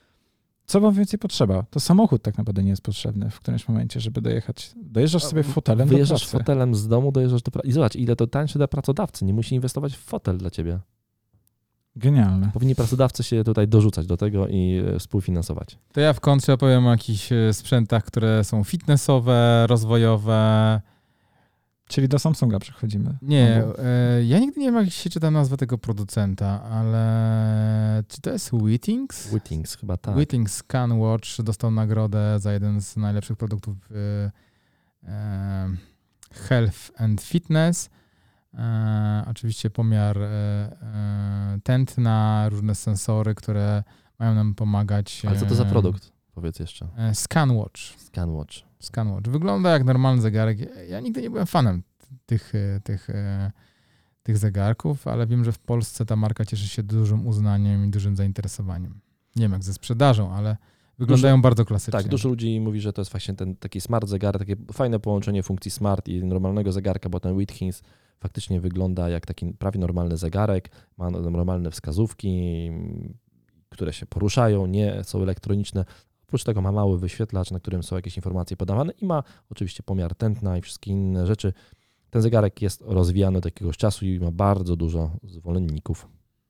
Co wam więcej potrzeba? To samochód tak naprawdę nie jest potrzebny w którymś momencie, żeby dojechać. Dojeżdżasz sobie fotelem do Wyjeżdżasz pracy. fotelem z domu, dojeżdżasz do pracy. I zobacz, ile to tańsze dla pracodawcy. Nie musi inwestować w fotel dla ciebie. Genialne. Powinni pracodawcy się tutaj dorzucać do tego i e, współfinansować. To ja w kontrze opowiem o jakichś y, sprzętach, które są fitnessowe, rozwojowe. Czyli do Samsunga przechodzimy. Nie, Albo- e, ja nigdy nie wiem, jak się czyta nazwa tego producenta, ale czy to jest Whittings? Whittings chyba tak. Whittings ScanWatch dostał nagrodę za jeden z najlepszych produktów e, e, Health and Fitness. E, oczywiście pomiar e, e, tętna, różne sensory, które mają nam pomagać. Ale co to za e, produkt? Powiedz jeszcze. E, ScanWatch. ScanWatch. ScanWatch. Wygląda jak normalny zegarek. Ja nigdy nie byłem fanem tych, e, tych, e, tych zegarków, ale wiem, że w Polsce ta marka cieszy się dużym uznaniem i dużym zainteresowaniem. Nie wiem jak ze sprzedażą, ale wyglądają bardzo klasycznie. Tak, dużo ludzi mówi, że to jest właśnie ten taki smart zegarek, takie fajne połączenie funkcji smart i normalnego zegarka, bo ten Whittings faktycznie wygląda jak taki prawie normalny zegarek, ma normalne wskazówki, które się poruszają, nie są elektroniczne. Oprócz tego ma mały wyświetlacz, na którym są jakieś informacje podawane i ma oczywiście pomiar tętna i wszystkie inne rzeczy. Ten zegarek jest rozwijany od jakiegoś czasu i ma bardzo dużo zwolenników.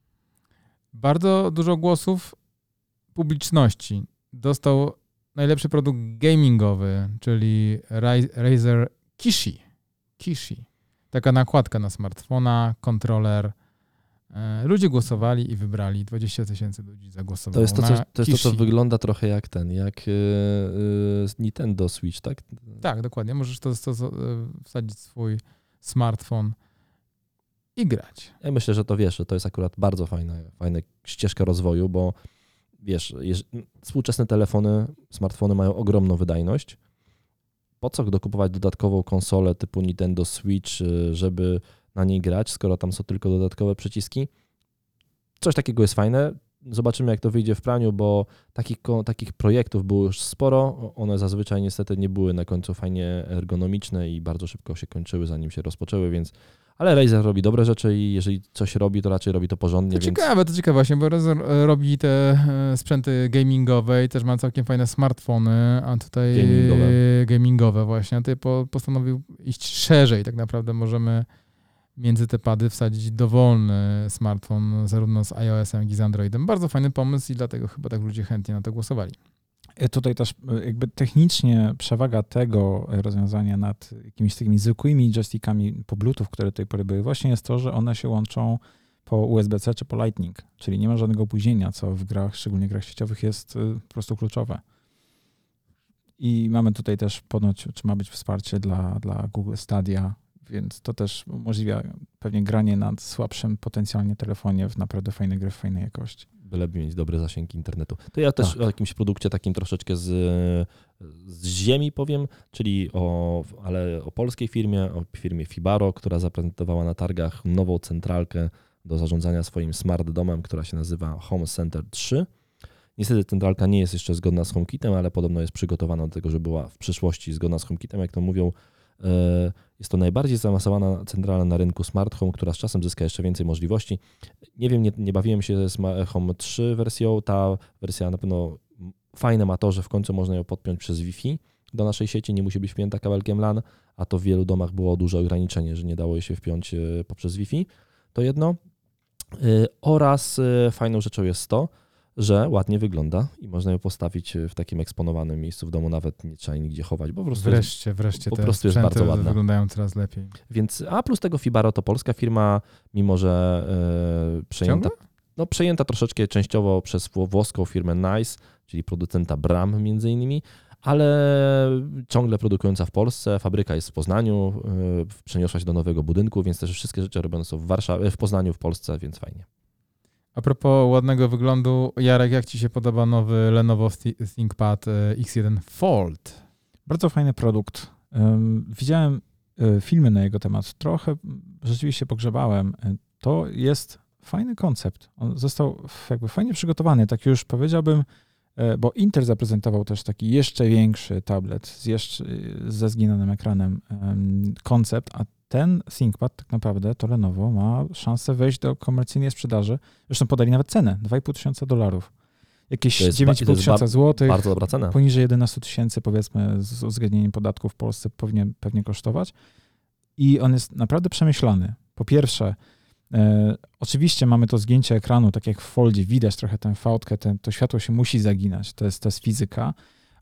Bardzo dużo głosów publiczności. Dostał najlepszy produkt gamingowy, czyli Rai- Razer Kishi. Kishi. Taka nakładka na smartfona, kontroler. E, Ludzie głosowali i wybrali. dwadzieścia tysięcy ludzi zagłosowało To jest to, na co, to, jest to, co Kishi. wygląda trochę jak ten, jak yy, yy, Nintendo Switch, tak? Tak, dokładnie. Możesz to, to, to wsadzić w swój smartfon i grać. Ja myślę, że to wiesz, że to jest akurat bardzo fajna, fajna ścieżka rozwoju, bo wiesz, jeż, współczesne telefony, smartfony mają ogromną wydajność. Po co dokupować dodatkową konsolę typu Nintendo Switch, żeby na niej grać, skoro tam są tylko dodatkowe przyciski? Coś takiego jest fajne. Zobaczymy, jak to wyjdzie w praniu, bo takich, takich projektów było już sporo. One zazwyczaj niestety nie były na końcu fajnie ergonomiczne i bardzo szybko się kończyły, zanim się rozpoczęły, więc ale Razer robi dobre rzeczy i jeżeli coś robi, to raczej robi to porządnie. To więc... ciekawe, to ciekawe właśnie, bo Razer robi te e, sprzęty gamingowe i też ma całkiem fajne smartfony, a tutaj Gamingowe. gamingowe właśnie, a tutaj po, postanowił iść szerzej. Tak naprawdę możemy między te pady wsadzić dowolny smartfon, zarówno z iOS-em, jak i z Androidem. Bardzo fajny pomysł i dlatego chyba tak ludzie chętnie na to głosowali. Tutaj też jakby technicznie przewaga tego rozwiązania nad jakimiś takimi zwykłymi joystickami po Bluetooth, które do tej pory były, właśnie jest to, że one się łączą po U S B C czy po Lightning, czyli nie ma żadnego opóźnienia, co w grach, szczególnie grach sieciowych, jest po prostu kluczowe. I mamy tutaj też ponoć, czy ma być wsparcie dla, dla Google Stadia, więc to też umożliwia pewnie granie na słabszym potencjalnie telefonie w naprawdę fajne gry w fajnej jakości. Byleby mieć dobre zasięgi internetu. To ja też Tak. o jakimś produkcie takim troszeczkę z, z ziemi powiem, czyli o, ale o polskiej firmie, o firmie Fibaro, która zaprezentowała na targach nową centralkę do zarządzania swoim smart domem, która się nazywa Home Center trzy. Niestety centralka nie jest jeszcze zgodna z HomeKitem, ale podobno jest przygotowana do tego, żeby była w przyszłości zgodna z HomeKitem. Jak to mówią, jest to najbardziej zaawansowana centrala na rynku smart home, która z czasem zyska jeszcze więcej możliwości. Nie wiem, nie, nie bawiłem się z Home trzy wersją. Ta wersja na pewno fajne ma to, że w końcu można ją podpiąć przez Wi-Fi do naszej sieci, nie musi być wpięta kabelkiem LAN, a to w wielu domach było duże ograniczenie, że nie dało się wpiąć poprzez Wi-Fi. To jedno. Oraz fajną rzeczą jest to, że ładnie wygląda i można ją postawić w takim eksponowanym miejscu w domu, nawet nie trzeba nigdzie chować, bo po prostu Wreszcie, wreszcie po te prostu jest sprzęty bardzo ładna. wyglądają coraz lepiej. Więc, a plus tego Fibaro to polska firma, mimo że e, przejęta, Ciągle? no, przejęta troszeczkę częściowo przez włoską firmę Nice, czyli producenta bram między innymi, ale ciągle produkująca w Polsce. Fabryka jest w Poznaniu, e, przeniosła się do nowego budynku, więc też wszystkie rzeczy robione są w Warszawie, w Poznaniu, w Polsce, więc fajnie. A propos ładnego wyglądu, Jarek, jak ci się podoba nowy Lenovo Thi- ThinkPad X jeden Fold? Bardzo fajny produkt. Um, widziałem y, filmy na jego temat. Trochę rzeczywiście pogrzebałem. Y, To jest fajny koncept. On został f- jakby fajnie przygotowany. Tak już powiedziałbym, y, bo Intel zaprezentował też taki jeszcze większy tablet z jeszcze, y, ze zginionym ekranem ym, koncept, a ten ThinkPad tak naprawdę, to Lenovo, ma szansę wejść do komercyjnej sprzedaży. Zresztą podali nawet cenę, dwa i pół tysiąca dolarów. Jakieś To jest ba- dziewięć i to pół jest tysiąca ba- złotych. Bardzo dobra cena. Poniżej jedenaście tysięcy, powiedzmy, z uwzględnieniem podatków w Polsce powinien pewnie kosztować. I on jest naprawdę przemyślany. Po pierwsze, e, oczywiście mamy to zgięcie ekranu, tak jak w Foldzie, widać trochę tę fałdkę, ten, to światło się musi zaginać, to jest, to jest fizyka,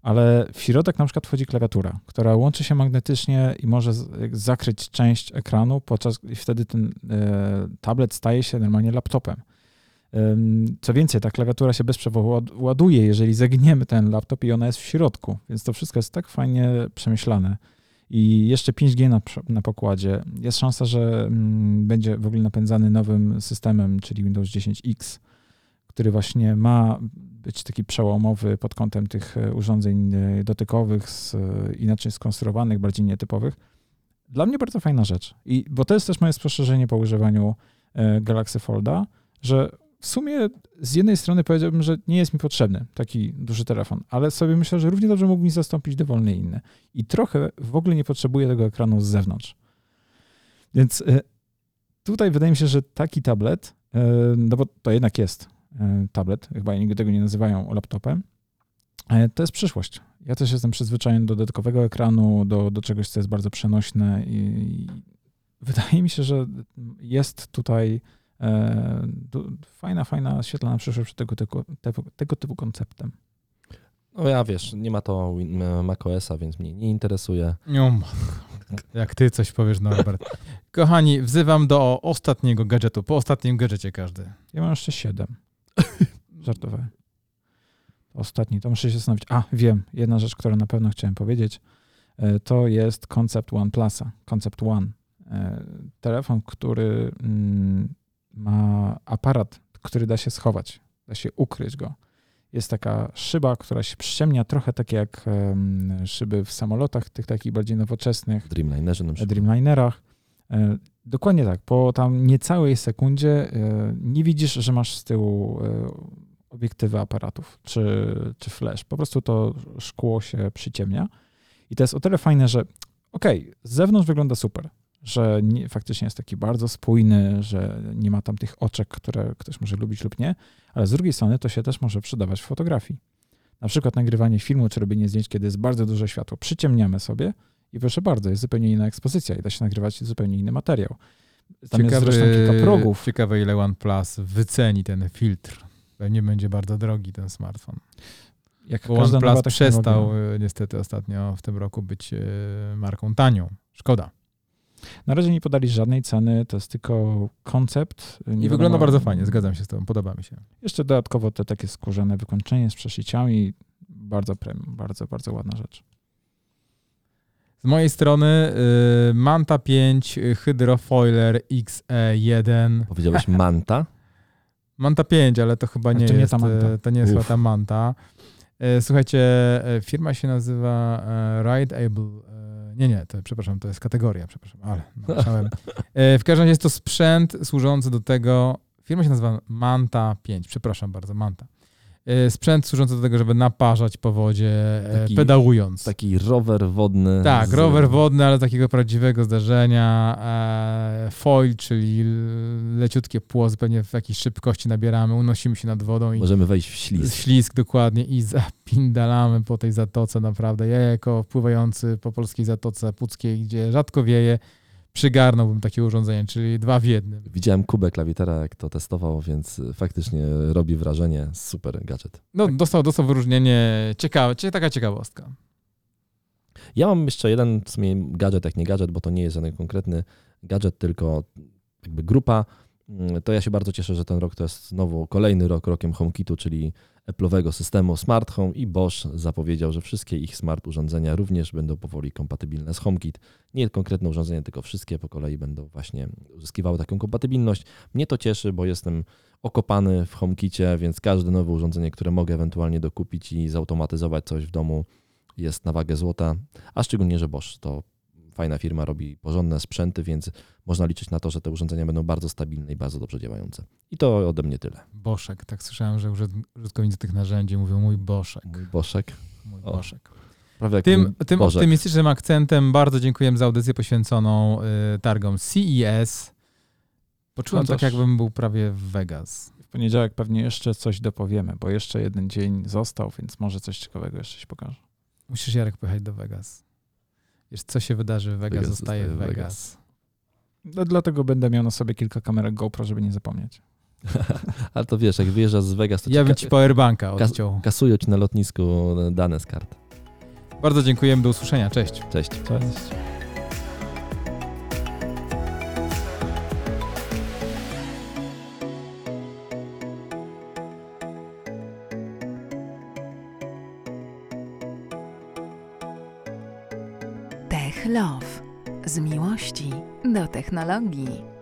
ale w środek na przykład wchodzi klawiatura, która łączy się magnetycznie i może z, zakryć część ekranu, podczas i wtedy ten e, tablet staje się normalnie laptopem. E, co więcej, ta klawiatura się bezprzewodowo ładuje, jeżeli zagniemy ten laptop i ona jest w środku, więc to wszystko jest tak fajnie przemyślane. I jeszcze pięć G na, na pokładzie. Jest szansa, że mm, będzie w ogóle napędzany nowym systemem, czyli Windows dziesięć X, który właśnie ma być taki przełomowy pod kątem tych urządzeń dotykowych, z, inaczej skonstruowanych, bardziej nietypowych. Dla mnie bardzo fajna rzecz. I, bo to jest też moje spostrzeżenie po używaniu e, Galaxy Folda, że w sumie z jednej strony powiedziałbym, że nie jest mi potrzebny taki duży telefon, ale sobie myślę, że równie dobrze mógł mi zastąpić dowolny inny. I trochę w ogóle nie potrzebuję tego ekranu z zewnątrz. Więc e, tutaj wydaje mi się, że taki tablet, e, no bo to jednak jest tablet, chyba nigdy tego nie nazywają laptopem, to jest przyszłość. Ja też jestem przyzwyczajony do dodatkowego ekranu, do, do czegoś, co jest bardzo przenośne i, i wydaje mi się, że jest tutaj e, do, fajna, fajna, świetlana przyszłość tego, tego, tego, tego typu konceptem. No ja wiesz, nie ma to macOSa, więc mnie nie interesuje. No, jak ty coś powiesz, Norbert. Kochani, wzywam do ostatniego gadżetu. Po ostatnim gadżecie każdy. Ja mam jeszcze siedem. Żartowałem. Ostatni, to muszę się zastanowić. A, wiem, jedna rzecz, którą na pewno chciałem powiedzieć, to jest koncept OnePlusa, Concept One. Telefon, który ma aparat, który da się schować, da się ukryć go. Jest taka szyba, która się przyciemnia, trochę tak jak szyby w samolotach, tych takich bardziej nowoczesnych. Dreamlinerze na przykład. Dreamlinerach. Dokładnie tak. Po tam niecałej sekundzie nie widzisz, że masz z tyłu obiektywy aparatów czy, czy flash. Po prostu to szkło się przyciemnia. I to jest o tyle fajne, że okej, okay, z zewnątrz wygląda super, że nie, faktycznie jest taki bardzo spójny, że nie ma tam tych oczek, które ktoś może lubić lub nie, ale z drugiej strony to się też może przydawać w fotografii. Na przykład nagrywanie filmu czy robienie zdjęć, kiedy jest bardzo duże światło. Przyciemniamy sobie i proszę bardzo, jest zupełnie inna ekspozycja i da się nagrywać zupełnie inny materiał. Tam ciekawe, jest zresztą kilka progów. Ciekawe, ile OnePlus wyceni ten filtr. Pewnie będzie bardzo drogi ten smartfon. Jak Bo OnePlus przestał niestety ostatnio w tym roku być marką tanią. Szkoda. Na razie nie podali żadnej ceny, to jest tylko koncept. Nie I wygląda wiadomo, bardzo fajnie, zgadzam się z tobą, podoba mi się. Jeszcze dodatkowo te takie skórzane wykończenie z przeszyciami, bardzo premium, bardzo, bardzo ładna rzecz. Z mojej strony y, Manta pięć Hydrofoiler X E jeden. Powiedziałeś Manta? Manta pięć, ale to chyba nie, to nie jest, ta Manta. To nie jest chyba ta Manta. Y, słuchajcie, firma się nazywa y, Rideable. Y, nie, nie, to, przepraszam, to jest kategoria, przepraszam, ale napisałem. Y, w każdym razie jest to sprzęt służący do tego, firma się nazywa Manta pięć, przepraszam bardzo, Manta. Sprzęt służący do tego, żeby naparzać po wodzie, taki, pedałując. Taki rower wodny. Tak, z... rower wodny, ale takiego prawdziwego zdarzenia. E, foil, czyli leciutkie pło, zupełnie w jakiejś szybkości nabieramy, unosimy się nad wodą. I możemy wejść w ślizg. Ślizg, dokładnie. I zapindalamy po tej zatoce, naprawdę. Ja jako pływający po polskiej zatoce puckiej, gdzie rzadko wieje, przygarnąłbym takie urządzenie, czyli dwa w jednym. Widziałem Kubę Klawitera, jak to testował, więc faktycznie robi wrażenie. Super gadżet. No, dostał, dostał wyróżnienie. Ciekawe, taka ciekawostka. Ja mam jeszcze jeden w sumie gadżet, jak nie gadżet, bo to nie jest żaden konkretny gadżet, tylko jakby grupa. To ja się bardzo cieszę, że ten rok to jest znowu kolejny rok rokiem HomeKitu, czyli Apple'owego systemu Smart Home, i Bosch zapowiedział, że wszystkie ich smart urządzenia również będą powoli kompatybilne z HomeKit. Nie konkretne urządzenia, tylko wszystkie po kolei będą właśnie uzyskiwały taką kompatybilność. Mnie to cieszy, bo jestem okopany w HomeKicie, więc każde nowe urządzenie, które mogę ewentualnie dokupić i zautomatyzować coś w domu, jest na wagę złota, a szczególnie, że Bosch to fajna firma, robi porządne sprzęty, więc można liczyć na to, że te urządzenia będą bardzo stabilne i bardzo dobrze działające. I to ode mnie tyle. Boszek, tak słyszałem, że użytkownicy tych narzędzi mówią mój Boszek. Mój Boszek. Mój Boszek. Prawie jak tym tym Bożek. Optymistycznym akcentem bardzo dziękujemy za audycję poświęconą y, targom C E S. Poczułem No tak, jakbym był prawie w Vegas. W poniedziałek pewnie jeszcze coś dopowiemy, bo jeszcze jeden dzień został, więc może coś ciekawego jeszcze się pokaże. Musisz, Jarek, pojechać do Vegas. Wiesz, co się wydarzy w Vegas, Vegas zostaje w Vegas. Vegas. No, dlatego będę miał na sobie kilka kamerek GoPro, żeby nie zapomnieć. Ale to wiesz, jak wyjeżdżasz z Vegas, to ja bym ci powerbanka odciął. Kas- kasują ci na lotnisku dane z kart. Bardzo dziękujemy, do usłyszenia, cześć. Cześć. Cześć. Tech Love. Z miłości do technologii.